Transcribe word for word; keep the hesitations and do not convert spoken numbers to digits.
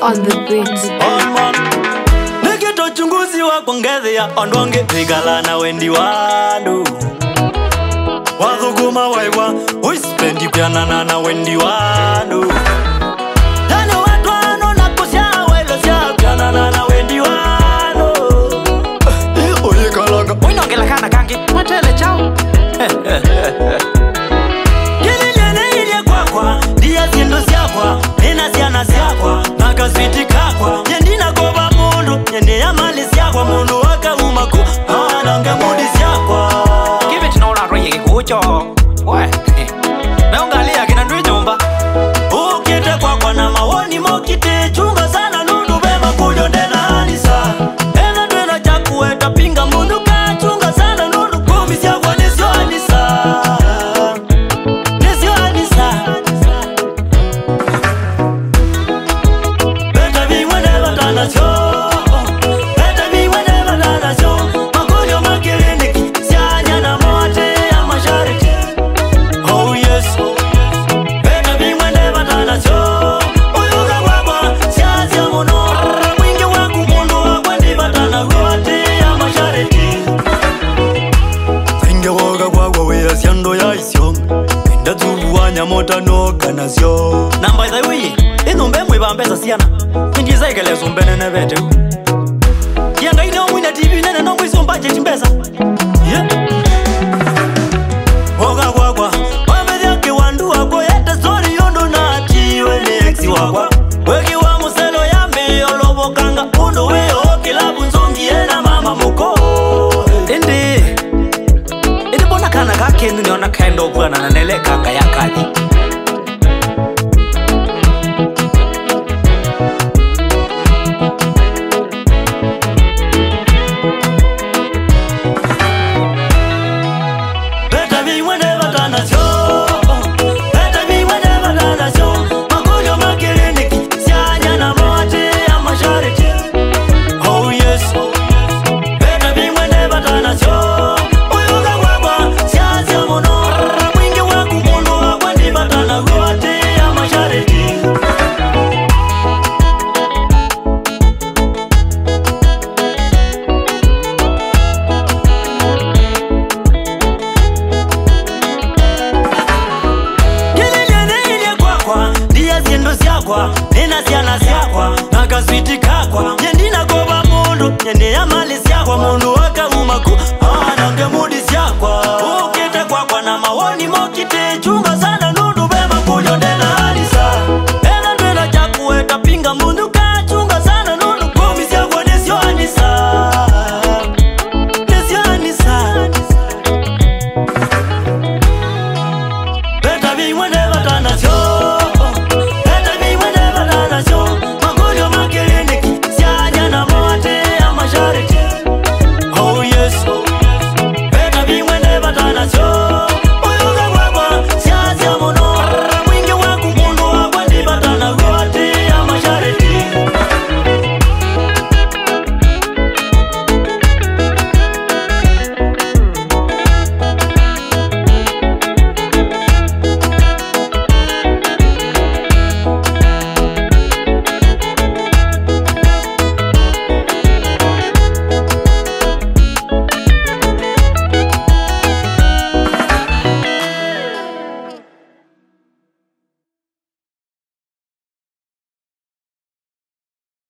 on the beat. Nikito chunguzi wa kuongezea ondonge vigala na wendi wanu Wathuguma waiwa uispendi pianana na wendi wanu Yani watu wano na kusia welo siya pianana na wendi wanu Oye kalanga Uinongela kana kangi matele chao Kili nyene ilie kwa kwa Dia zindu siakwa Nina siana siakwa Naka switi kakwa Nyendina koba mundu Nyende ya mali siakwa Mundu waka umaku Anange mudi siakwa Give it no na roye kikucho Why? Meongalia kina ndui nyumba Ukite kwa kwa na mawoni mokite Chunga sana nundu bema kujo ndena anisa Ena twena chakue tapinga mundu ka Chunga sana nundu kumi siakwa nisio anisa Nisio anisa Beta bingwe neva tana sio Beta bingwe neva tana sio Makunyo makiriniki Sianya na mote ya mashariki Oh yes Beta bingwe neva tana sio Uyuga wabwa Siazi ya mono Mwingi wangu mundu wakwe ndiva tana kote ya mashariki Zinge woga wagwa wea siando ya isyo Enda tubu wanya mota noka na sio Namba itha uye Ino mbe mwe bambeza siana Mingiza ikelezo mbene nevete Kianga ine omwina T V nene nongo iso mbanje chimbeza Yeah Woga wagwa Wambezi yake wandu wako Yete story yondo na atiwe ni exi wagwa Weki wa muselo ya mbe Olobo kanga undo weo Kilabu nzongi ena mama moko Indi Indi bona kana kake Nini ona kendo buwana na nele kanga ya kadi Beta bingwe neva tana sio Beta bingwe neva tana sio Makunyo makiriniki Sianya na mote ya mashariki Oh yes Beta bingwe neva tana sio Uyuga wabwa Siazi ya mono Mwingi wangu mundu wakwe ndiva tana kote ya mashariki Dia zindu siakwa, nina siana siakwa Naka switi kakwa, nyendina koba mundu Nyende ya mali siakwa, mundu waka umaku Anange mudi siakwa Ukite kwa kwa